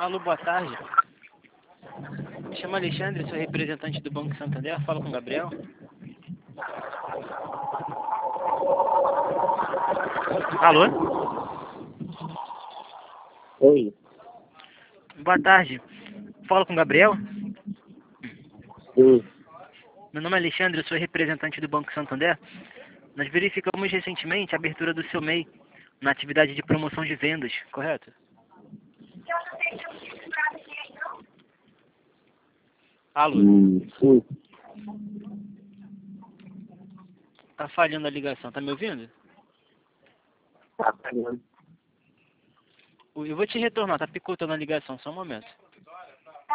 Alô, boa tarde. Me chamo Alexandre, sou representante do Banco Santander. Falo com o Gabriel. Alô? Oi. Boa tarde. Falo com o Gabriel. Sim. Meu nome é Alexandre, sou representante do Banco Santander. Nós verificamos recentemente a abertura do seu MEI na atividade de promoção de vendas, correto? Alô? Sim. Tá falhando a ligação, tá me ouvindo? Tá pegando. Eu vou te retornar, tá picotando a ligação, só um momento.